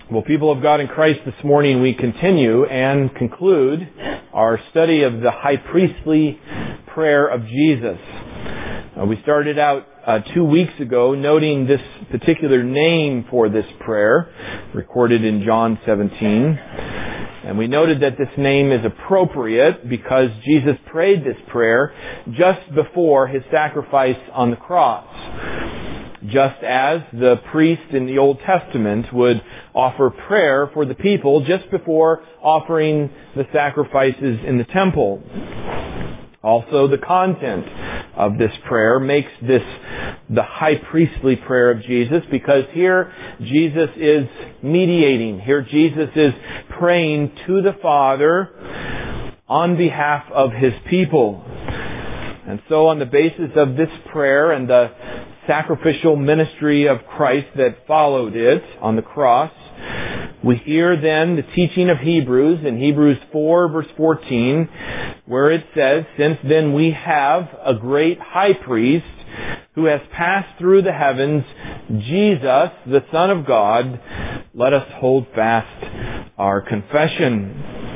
Well, people of God in Christ, this morning we continue and conclude our study of the high priestly prayer of Jesus. We started out 2 weeks ago noting this particular name for this prayer, recorded in John 17. And we noted that this name is appropriate because Jesus prayed this prayer just before His sacrifice on the cross. Just as the priest in the Old Testament would offer prayer for the people just before offering the sacrifices in the temple. Also, the content of this prayer makes this the high priestly prayer of Jesus, because here Jesus is mediating. Here Jesus is praying to the Father on behalf of His people. And so on the basis of this prayer and the sacrificial ministry of Christ that followed it on the cross, we hear then the teaching of Hebrews in Hebrews 4 verse 14, where it says, "Since then we have a great high priest who has passed through the heavens, Jesus, the Son of God, let us hold fast our confession."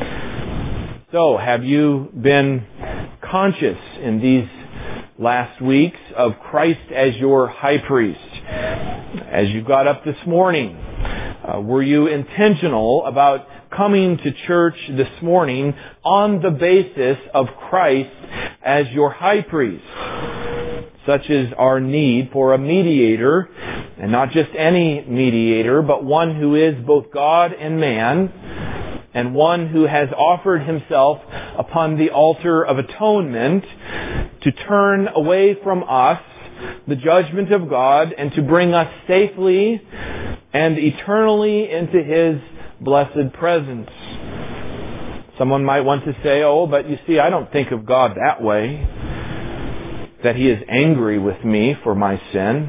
So, have you been conscious in these last weeks of Christ as your high priest? As you got up this morning, were you intentional about coming to church this morning on the basis of Christ as your high priest? Such is our need for a mediator, and not just any mediator, but one who is both God and man, and one who has offered Himself upon the altar of atonement to turn away from us the judgment of God and to bring us safely and eternally into His blessed presence. Someone might want to say, "Oh, but you see, I don't think of God that way, that He is angry with me for my sin."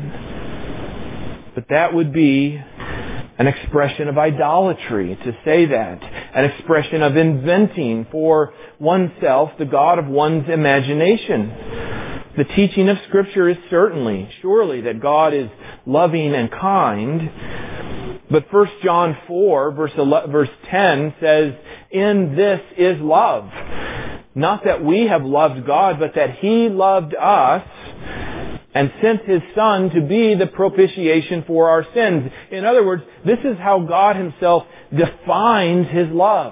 But that would be an expression of idolatry to say that, an expression of inventing for oneself the God of one's imagination. The teaching of Scripture is surely that God is loving and kind. But 1 John 4 verse 10 says, "In this is love. Not that we have loved God, but that He loved us and sent His Son to be the propitiation for our sins." In other words, this is how God Himself defines His love.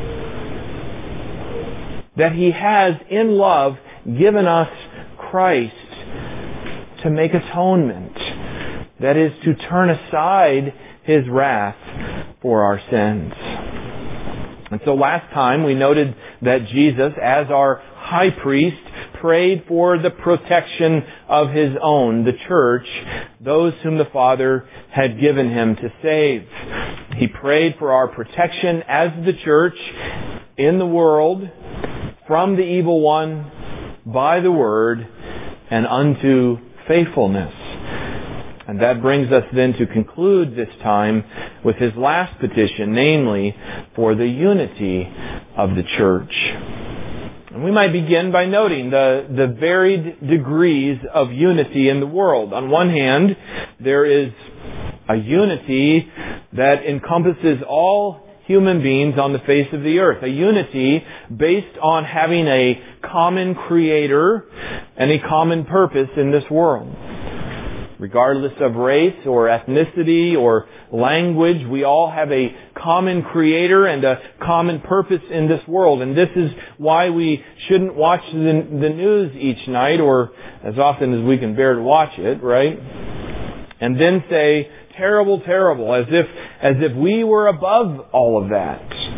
That He has, in love, given us Christ to make atonement. That is, to turn aside His wrath for our sins. And so last time we noted that Jesus, as our high priest, prayed for the protection of His own, the church, those whom the Father had given Him to save. He prayed for our protection as the church in the world from the evil one by the Word and unto faithfulness. And that brings us then to conclude this time with His last petition, namely for the unity of the church. And we might begin by noting the varied degrees of unity in the world. On one hand, there is a unity that encompasses all human beings on the face of the earth. A unity based on having a common Creator and a common purpose in this world. Regardless of race or ethnicity or language, we all have a common Creator and a common purpose in this world. And this is why we shouldn't watch the news each night, or as often as we can bear to watch it, right? And then say, "Terrible, terrible," as if we were above all of that.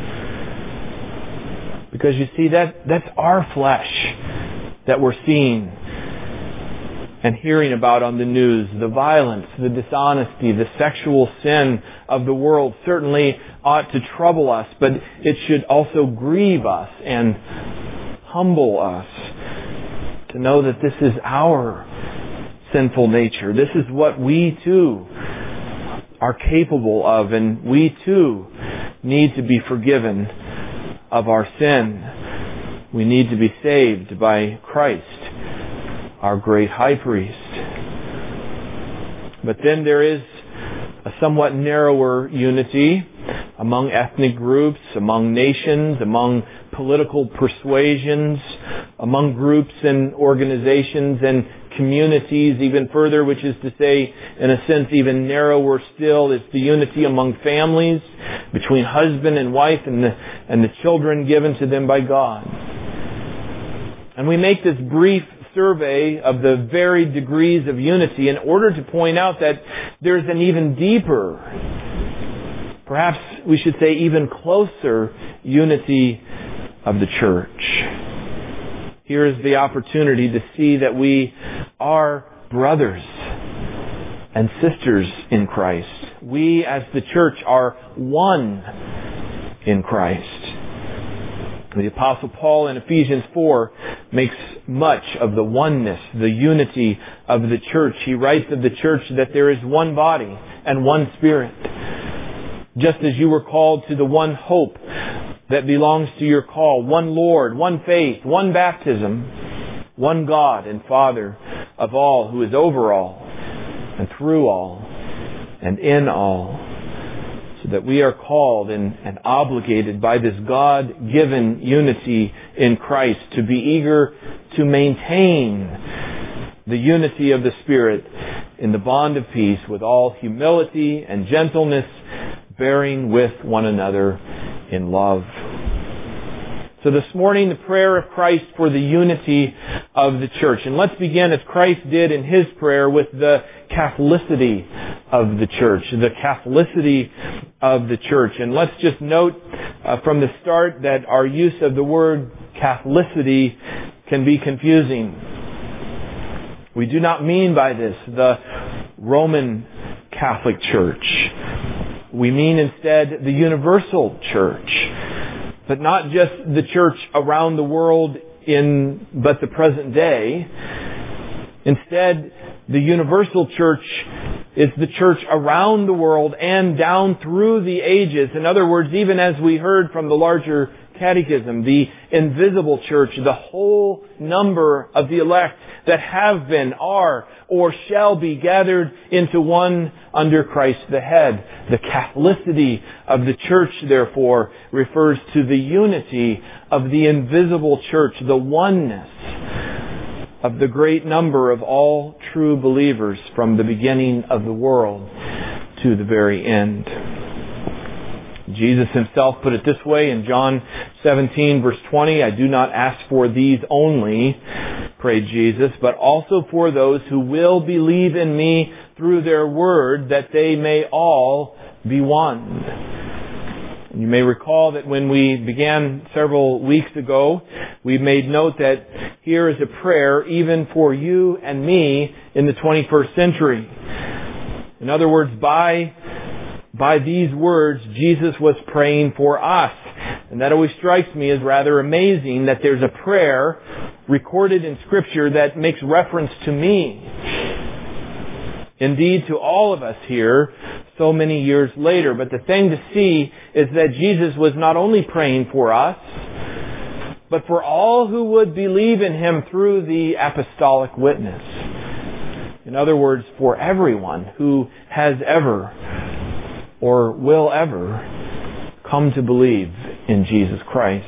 Because you see, that's our flesh that we're seeing and hearing about on the news. The violence, the dishonesty, the sexual sin of the world certainly ought to trouble us, but it should also grieve us and humble us to know that this is our sinful nature. This is what we too are capable of, and we too need to be forgiven of our sin. We need to be saved by Christ, our great high priest. But then there is a somewhat narrower unity among ethnic groups, among nations, among political persuasions, among groups and organizations and communities, even further, which is to say, in a sense, even narrower still, is the unity among families, between husband and wife and the children given to them by God. And we make this brief survey of the varied degrees of unity in order to point out that there's an even deeper, perhaps we should say even closer, unity of the church. Here is the opportunity to see that we are brothers and sisters in Christ. We as the church are one in Christ. The Apostle Paul in Ephesians 4 makes much of the oneness, the unity of the church. He writes of the church that there is one body and one Spirit. Just as you were called to the one hope that belongs to your call, one Lord, one faith, one baptism, one God and Father of all, who is over all and through all and in all, so that we are called and obligated by this God-given unity in Christ to be eager to maintain the unity of the Spirit in the bond of peace with all humility and gentleness, bearing with one another in love. So this morning, the prayer of Christ for the unity of the church. And let's begin, as Christ did in His prayer, with the Catholicity of the church. The Catholicity of the church. And let's just note from the start that our use of the word Catholicity can be confusing. We do not mean by this the Roman Catholic Church. We mean instead the universal church. But not just the church around the world but the present day. Instead, the universal church is the church around the world and down through the ages. In other words, even as we heard from the larger catechism, the invisible church, the whole number of the elect that have been, are, or shall be gathered into one under Christ the head. The Catholicity of the church, therefore, refers to the unity of the invisible church, the oneness of the great number of all true believers from the beginning of the world to the very end. Jesus Himself put it this way in John 17, verse 20, I do not ask for these only, prayed Jesus, but also for those who will believe in me through their word, that they may all be one. You may recall that when we began several weeks ago, we made note that here is a prayer even for you and me in the 21st century. In other words, by these words, Jesus was praying for us. And that always strikes me as rather amazing that there's a prayer recorded in Scripture that makes reference to me. Indeed, to all of us here, so many years later. But the thing to see is that Jesus was not only praying for us, but for all who would believe in Him through the apostolic witness. In other words, for everyone who has ever or will ever come to believe in Jesus Christ.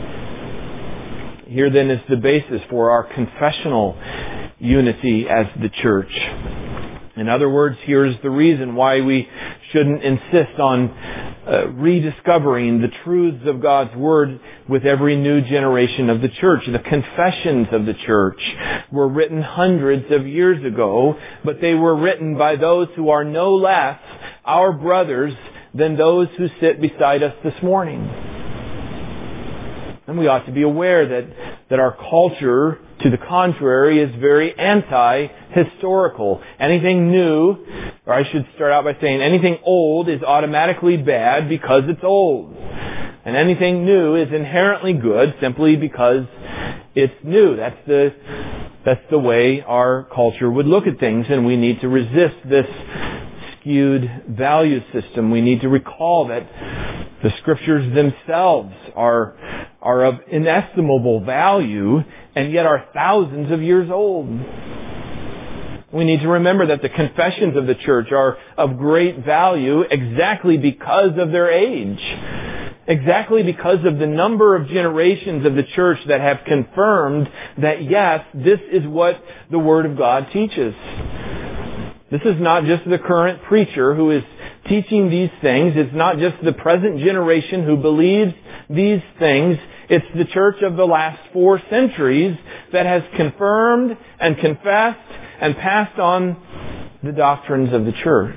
Here then is the basis for our confessional unity as the church. In other words, here's the reason why we shouldn't insist on rediscovering the truths of God's Word with every new generation of the church. The confessions of the church were written hundreds of years ago, but they were written by those who are no less our brothers than those who sit beside us this morning. And we ought to be aware that our culture, to the contrary, is very anti-historical. Anything new, or I should start out by saying anything old is automatically bad because it's old. And anything new is inherently good simply because it's new. That's the way our culture would look at things, and we need to resist this skewed value system. We need to recall that the Scriptures themselves are of inestimable value and yet are thousands of years old. We need to remember that the confessions of the church are of great value exactly because of their age. Exactly because of the number of generations of the church that have confirmed that yes, this is what the Word of God teaches. This is not just the current preacher who is teaching these things. It's not just the present generation who believes these things. It's the church of the last 4 centuries that has confirmed and confessed and passed on the doctrines of the church.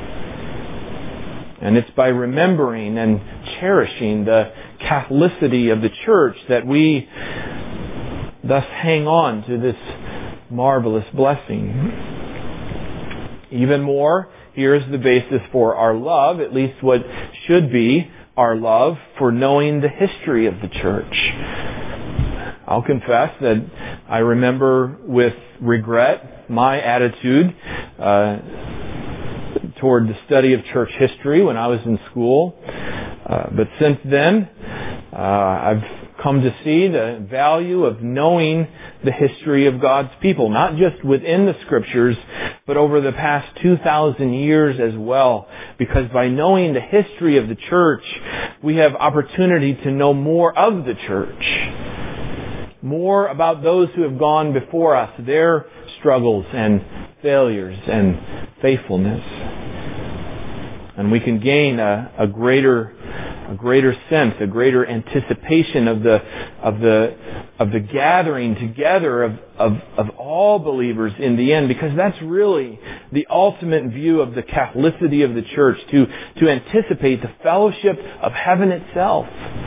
And it's by remembering and cherishing the Catholicity of the church that we thus hang on to this marvelous blessing. Even more, here is the basis for our love, at least what should be our love for knowing the history of the church. I'll confess that I remember with regret my attitude toward the study of church history when I was in school. But since then, I've come to see the value of knowing the history of God's people, not just within the Scriptures, but over the past 2,000 years as well. Because by knowing the history of the church, we have opportunity to know more of the church. More about those who have gone before us, their struggles and failures and faithfulness. And we can gain a greater sense, a greater anticipation of the gathering together of all believers in the end, because that's really the ultimate view of the Catholicity of the church, to anticipate the fellowship of heaven itself.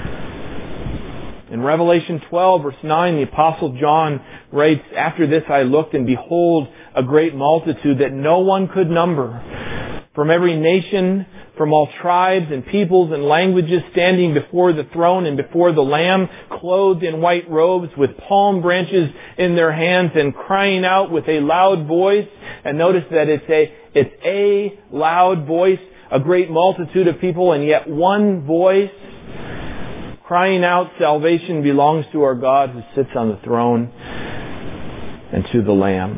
In Revelation 12, verse 9, the Apostle John writes, "After this I looked, and behold, a great multitude that no one could number, from every nation, from all tribes and peoples and languages, standing before the throne and before the Lamb, clothed in white robes, with palm branches in their hands, and crying out with a loud voice." And notice that it's a loud voice, a great multitude of people, and yet one voice, crying out, "Salvation belongs to our God who sits on the throne and to the Lamb."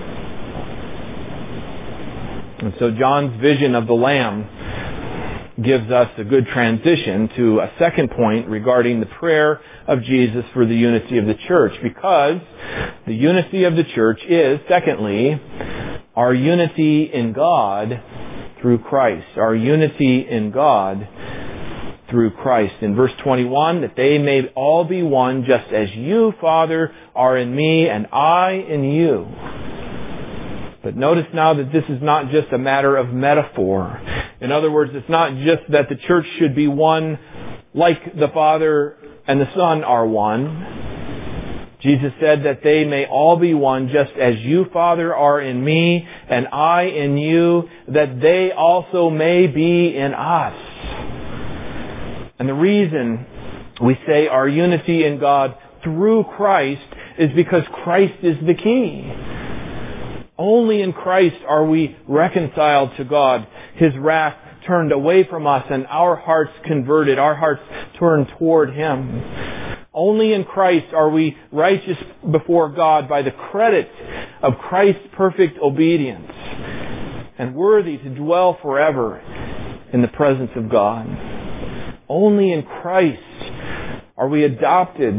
And so John's vision of the Lamb gives us a good transition to a second point regarding the prayer of Jesus for the unity of the church, because the unity of the church is, secondly, our unity in God through Christ. Our unity in God through Christ. In verse 21, that they may all be one, just as you, Father, are in me and I in you. But notice now that this is not just a matter of metaphor. In other words, it's not just that the church should be one like the Father and the Son are one. Jesus said that they may all be one, just as you, Father, are in me and I in you, that they also may be in us. And the reason we say our unity in God through Christ is because Christ is the key. Only in Christ are we reconciled to God, His wrath turned away from us, and our hearts converted, our hearts turned toward Him. Only in Christ are we righteous before God by the credit of Christ's perfect obedience, and worthy to dwell forever in the presence of God. Only in Christ are we adopted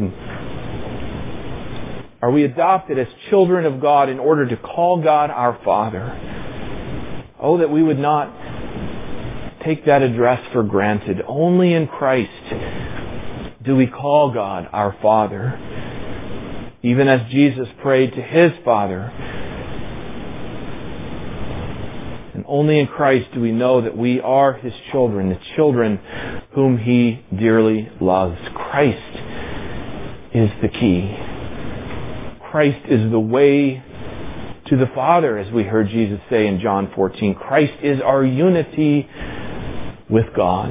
as children of God in order to call God our Father. Oh, that we would not take that address for granted. Only in Christ do we call God our Father, even as Jesus prayed to His Father. And only in Christ do we know that we are His children, the children whom He dearly loves. Christ is the key. Christ is the way to the Father, as we heard Jesus say in John 14. Christ is our unity with God.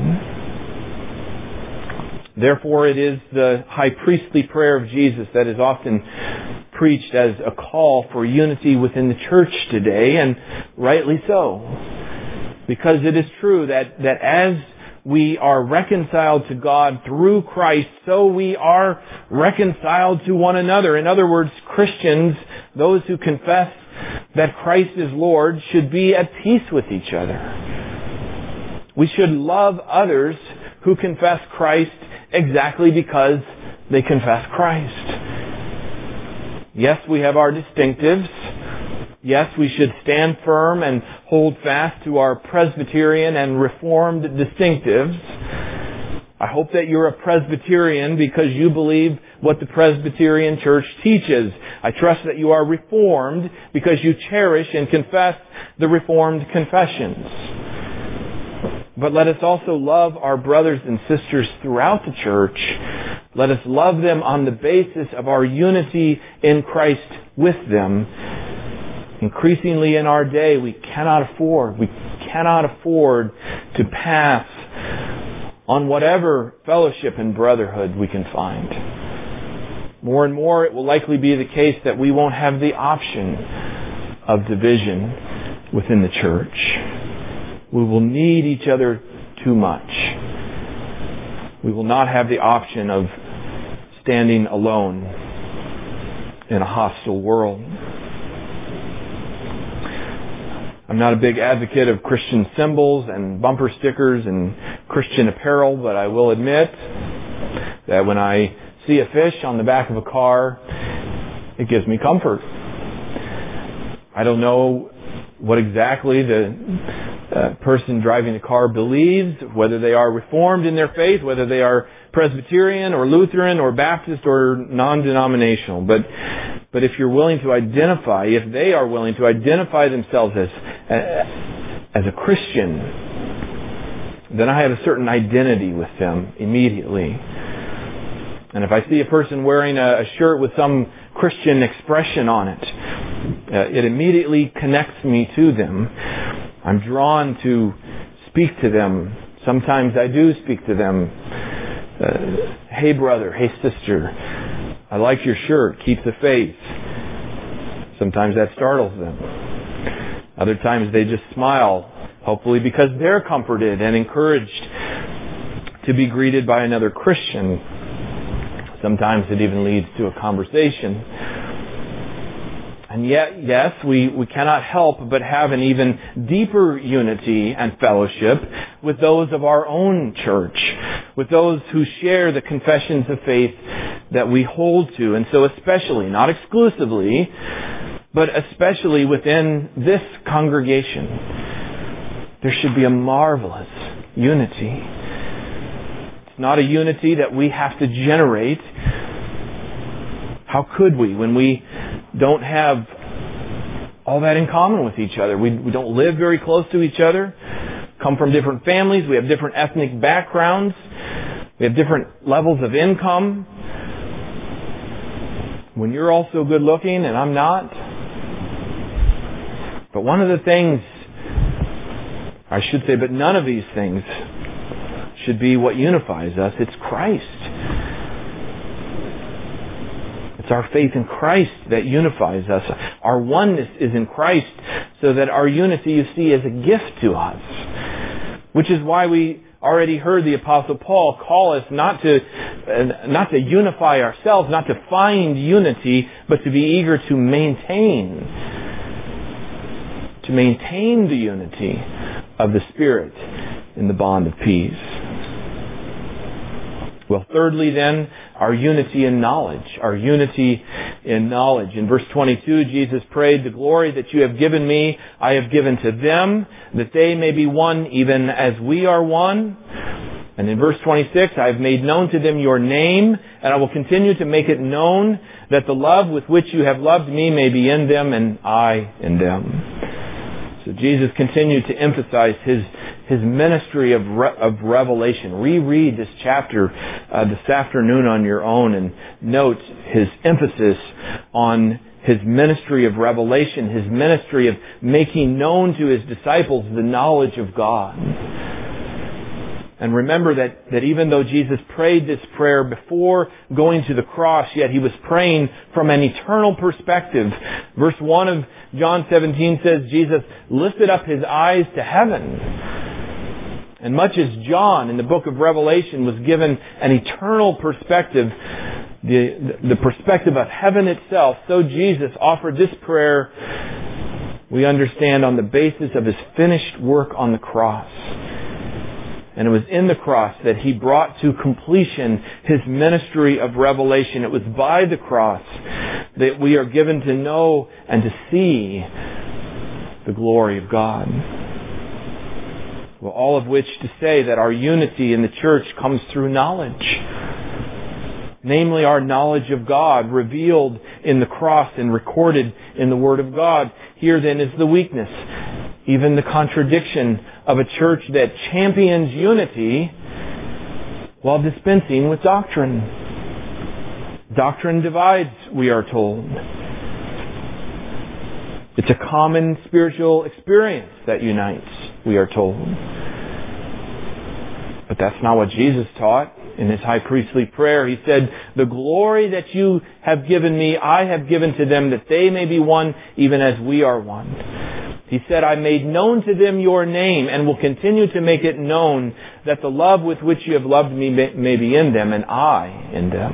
Therefore, it is the high priestly prayer of Jesus that is often preached as a call for unity within the church today, and rightly so. Because it is true that as we are reconciled to God through Christ, so we are reconciled to one another. In other words, Christians, those who confess that Christ is Lord should be at peace with each other. We should love others who confess Christ exactly because they confess Christ. Yes, we have our distinctives. Yes, we should stand firm and hold fast to our Presbyterian and Reformed distinctives. I hope that you're a Presbyterian because you believe what the Presbyterian Church teaches. I trust that you are Reformed because you cherish and confess the Reformed confessions. But let us also love our brothers and sisters throughout the church. Let us love them on the basis of our unity in Christ with them. Increasingly in our day, we cannot afford to pass on whatever fellowship and brotherhood we can find. More and more, it will likely be the case that we won't have the option of division within the church. We will need each other too much. We will not have the option of standing alone in a hostile world. I'm not a big advocate of Christian symbols and bumper stickers and Christian apparel, but I will admit that when I see a fish on the back of a car, it gives me comfort. I don't know what exactly the person driving the car believes, whether they are Reformed in their faith, whether they are Presbyterian or Lutheran or Baptist or non-denominational. But if you're willing to identify, if they are willing to identify themselves as a Christian, then I have a certain identity with them immediately. And if I see a person wearing a shirt with some Christian expression on it, it immediately connects me to them. I'm drawn to speak to them. Sometimes I do speak to them. Hey brother, hey sister, I like your shirt, keep the faith. Sometimes that startles them. Other times they just smile, hopefully because they're comforted and encouraged to be greeted by another Christian. Sometimes it even leads to a conversation. And yet, yes, we cannot help but have an even deeper unity and fellowship with those of our own church, with those who share the confessions of faith that we hold to. And so especially, not exclusively, but especially within this congregation, there should be a marvelous unity. It's not a unity that we have to generate. How could we when we don't have all that in common with each other? We don't live very close to each other, come from different families, we have different ethnic backgrounds, we have different levels of income. When you're also good looking and I'm not. But one of the things, I should say, but none of these things should be what unifies us. It's Christ. Our faith in Christ that unifies us. Our oneness is in Christ, so that our unity, you see, is a gift to us. Which is why we already heard the Apostle Paul call us not to unify ourselves, not to find unity, but to be eager to maintain the unity of the Spirit in the bond of peace. Well, thirdly then, our unity in knowledge. Our unity in knowledge. In verse 22, Jesus prayed, "The glory that you have given me, I have given to them, that they may be one even as we are one." And in verse 26, "I have made known to them your name, and I will continue to make it known, that the love with which you have loved me may be in them and I in them." So Jesus continued to emphasize His ministry of revelation. Reread this chapter this afternoon on your own and note His emphasis on His ministry of revelation, His ministry of making known to His disciples the knowledge of God. And remember that even though Jesus prayed this prayer before going to the cross, yet He was praying from an eternal perspective. Verse 1 of John 17 says, Jesus lifted up His eyes to heaven. And much as John in the book of Revelation was given an eternal perspective, the perspective of heaven itself, so Jesus offered this prayer we understand on the basis of His finished work on the cross. And it was in the cross that He brought to completion His ministry of revelation. It was by the cross that we are given to know and to see the glory of God. Well, all of which to say that our unity in the church comes through knowledge. Namely, our knowledge of God revealed in the cross and recorded in the Word of God. Here then is the weakness, even the contradiction of a church that champions unity while dispensing with doctrine. Doctrine divides, we are told. It's a common spiritual experience that unites, we are told. But that's not what Jesus taught. In His high priestly prayer, He said, "The glory that you have given me, I have given to them, that they may be one, even as we are one." He said, "I made known to them your name, and will continue to make it known, that the love with which you have loved me may be in them, and I in them."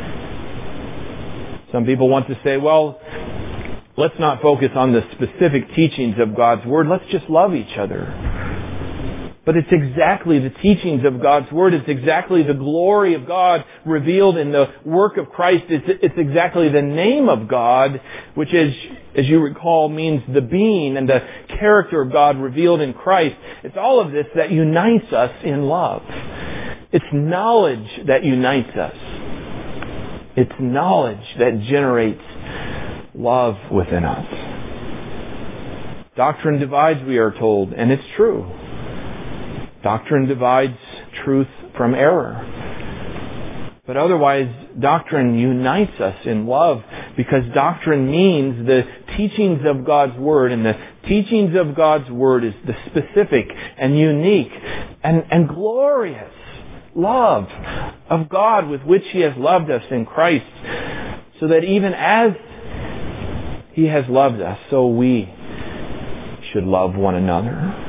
Some people want to say, well, let's not focus on the specific teachings of God's Word. Let's just love each other. But it's exactly the teachings of God's Word. It's exactly the glory of God revealed in the work of Christ. It's exactly the name of God, which is, as you recall, means the being and the character of God revealed in Christ. It's all of this that unites us in love. It's knowledge that unites us. It's knowledge that generates love within us. Doctrine divides, we are told, and it's true. Doctrine divides truth from error. But otherwise, doctrine unites us in love, because doctrine means the teachings of God's Word, and the teachings of God's Word is the specific and unique and glorious love of God with which He has loved us in Christ, so that even as He has loved us, so we should love one another.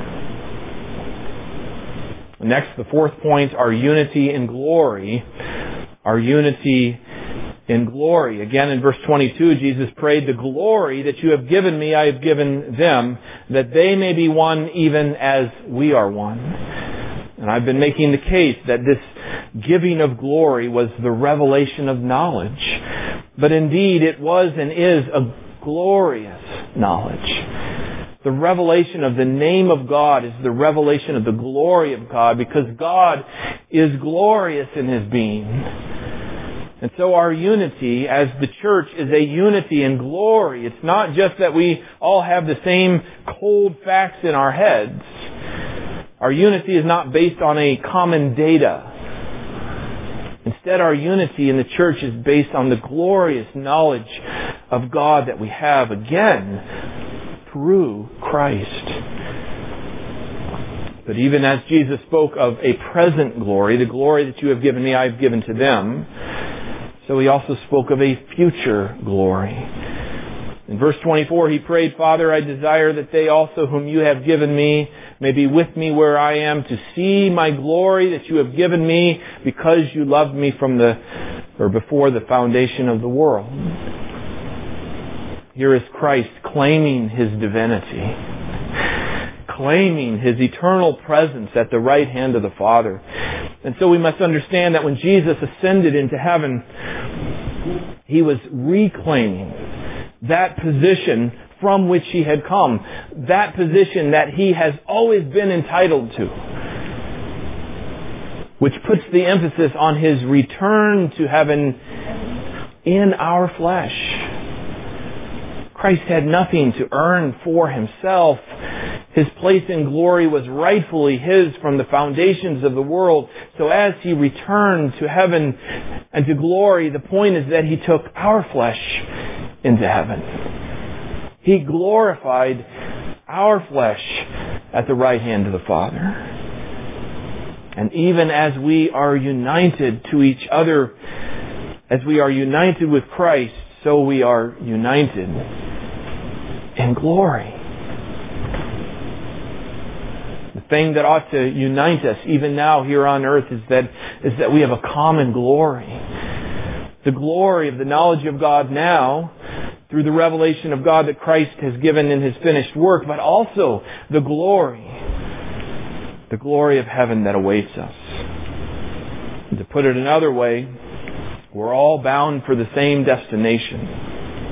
Next, the fourth point, our unity in glory. Our unity in glory. Again, in verse 22, Jesus prayed, "The glory that you have given me, I have given them, that they may be one even as we are one." And I've been making the case that this giving of glory was the revelation of knowledge. But indeed, it was and is a glorious knowledge. The revelation of the name of God is the revelation of the glory of God, because God is glorious in His being. And so our unity as the church is a unity in glory. It's not just that we all have the same cold facts in our heads. Our unity is not based on a common data. Instead, our unity in the church is based on the glorious knowledge of God that we have, again, through Christ. But even as Jesus spoke of a present glory, the glory that you have given me, I have given to them, so He also spoke of a future glory. In verse 24, He prayed, "Father, I desire that they also whom you have given me may be with me where I am, to see my glory that you have given me, because you loved me before the foundation of the world." Here is Christ claiming His divinity, claiming His eternal presence at the right hand of the Father. And so we must understand that when Jesus ascended into heaven, He was reclaiming that position from which He had come, that position that He has always been entitled to, which puts the emphasis on His return to heaven in our flesh. Christ had nothing to earn for Himself. His place in glory was rightfully His from the foundations of the world. So as He returned to heaven and to glory, the point is that He took our flesh into heaven. He glorified our flesh at the right hand of the Father. And even as we are united to each other, as we are united with Christ, so we are united in glory. The thing that ought to unite us even now here on earth is that we have a common glory. The glory of the knowledge of God now, through the revelation of God that Christ has given in His finished work, but also the glory of heaven that awaits us. And to put it another way, we're all bound for the same destination.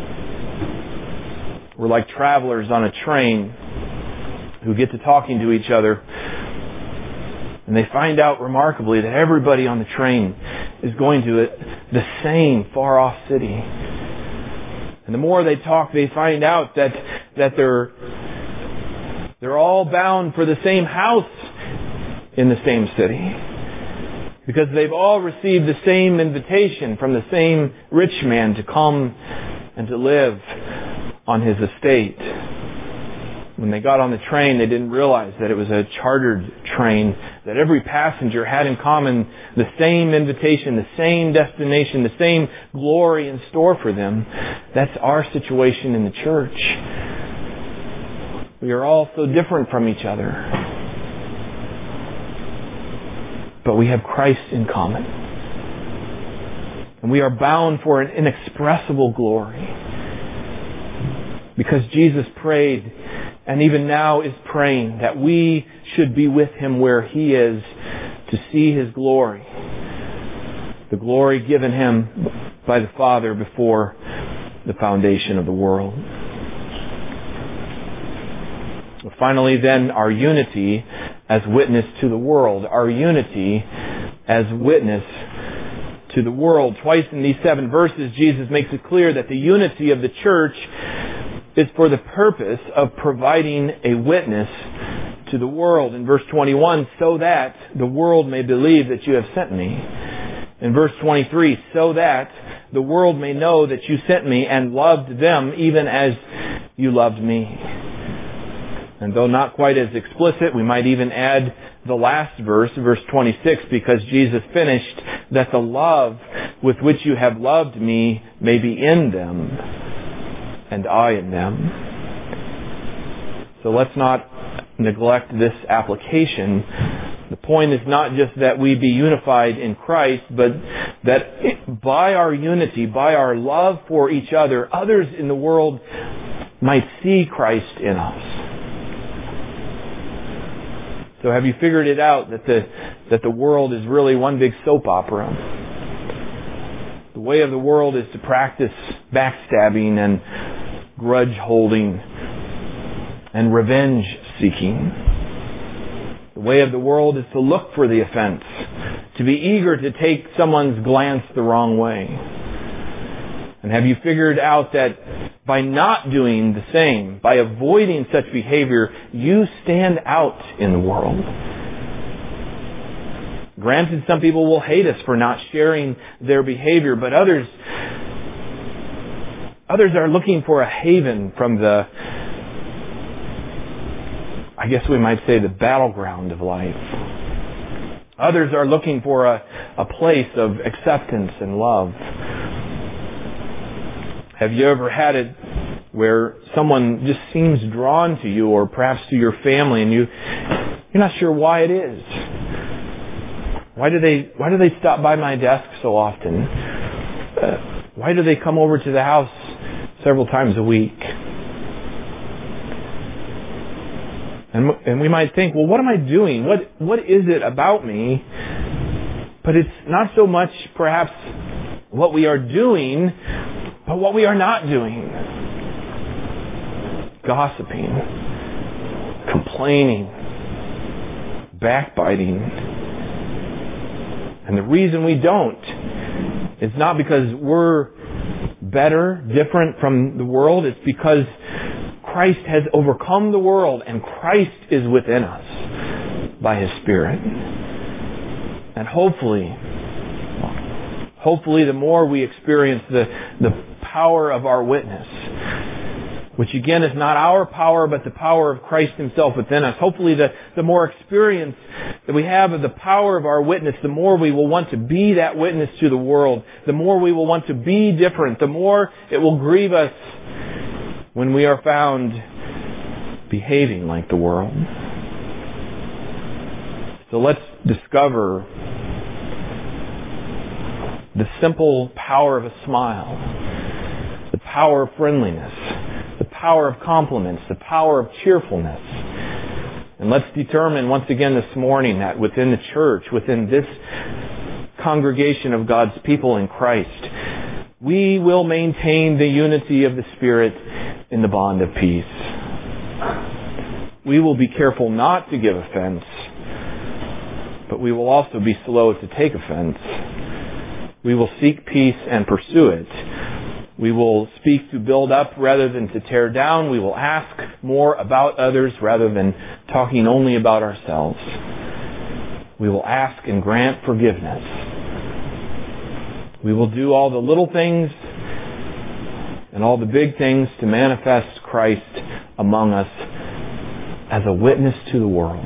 We're like travelers on a train who get to talking to each other, and they find out remarkably that everybody on the train is going to the same far-off city. And the more they talk, they find out that they're all bound for the same house in the same city, because they've all received the same invitation from the same rich man to come and to live on his estate. When they got on the train, they didn't realize that it was a chartered train, that every passenger had in common the same invitation, the same destination, the same glory in store for them. That's our situation in the church. We are all so different from each other, but we have Christ in common. And we are bound for an inexpressible glory. Because Jesus prayed, and even now is praying, that we should be with Him where He is to see His glory. The glory given Him by the Father before the foundation of the world. Finally, then, our unity as witness to the world. Our unity as witness to the world. Twice in these 7 verses, Jesus makes it clear that the unity of the church is for the purpose of providing a witness to the world. In verse 21, so that the world may believe that you have sent me. In verse 23, so that the world may know that you sent me and loved them even as you loved me. And though not quite as explicit, we might even add the last verse, verse 26, because Jesus finished, that the love with which you have loved me may be in them, and I in them. So let's not neglect this application. The point is not just that we be unified in Christ, but that by our unity, by our love for each other, others in the world might see Christ in us. So have you figured it out that the world is really one big soap opera? The way of the world is to practice backstabbing and grudge holding and revenge seeking. The way of the world is to look for the offense, to be eager to take someone's glance the wrong way. And have you figured out that by not doing the same, by avoiding such behavior, you stand out in the world? Granted, some people will hate us for not sharing their behavior, but others are looking for a haven from the, I guess we might say, the battleground of life. Others are looking for a place of acceptance and love. Have you ever had it where someone just seems drawn to you, or perhaps to your family, and you're not sure why it is? Why do they stop by my desk so often? Why do they come over to the house several times a week? And we might think, well, what am I doing? What is it about me? But it's not so much perhaps what we are doing, but what we are not doing. Gossiping, complaining, backbiting. And the reason we don't is not because we're better, different from the world. It's because Christ has overcome the world, and Christ is within us by His Spirit. And hopefully the more we experience the power of our witness, which again is not our power, but the power of Christ Himself within us. Hopefully the more experience that we have of the power of our witness, the more we will want to be that witness to the world, the more we will want to be different, the more it will grieve us when we are found behaving like the world. So let's discover the simple power of a smile, the power of friendliness, the power of compliments, the power of cheerfulness. And let's determine once again this morning that within the church, within this congregation of God's people in Christ, we will maintain the unity of the Spirit in the bond of peace. We will be careful not to give offense, but we will also be slow to take offense. We will seek peace and pursue it. We will speak to build up rather than to tear down. We will ask more about others rather than talking only about ourselves. We will ask and grant forgiveness. We will do all the little things and all the big things to manifest Christ among us as a witness to the world.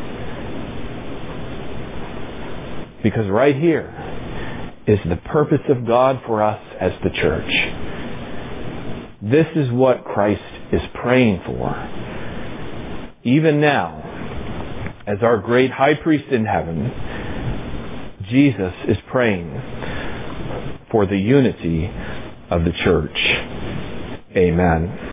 Because right here is the purpose of God for us as the church. This is what Christ is praying for. Even now, as our great high priest in heaven, Jesus is praying for the unity of the church. Amen.